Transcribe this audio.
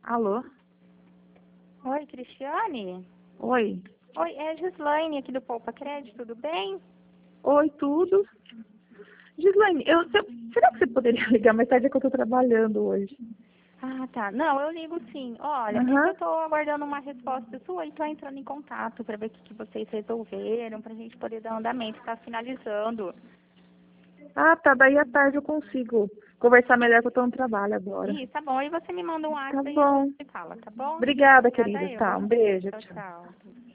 Alô? Oi, Cristiane? Oi. Oi, é a Gislaine aqui do Poupa Crédito, tudo bem? Oi, tudo? Gislaine, será que você poderia ligar mais tarde? É que eu tô trabalhando hoje. Ah, tá. Não, eu ligo sim. Olha, é que Aham. eu tô aguardando uma resposta sua e tô entrando em contato para ver o que vocês resolveram, pra gente poder dar andamento. Tá finalizando. Ah, tá. Daí à tarde eu consigo conversar melhor que eu tô no trabalho agora. Ih, tá bom. Aí você me manda um Tá WhatsApp e a gente bom. se fala, tá bom? Obrigada, Obrigada querida. eu. Tá, um beijo. Tchau, Tchau. tchau.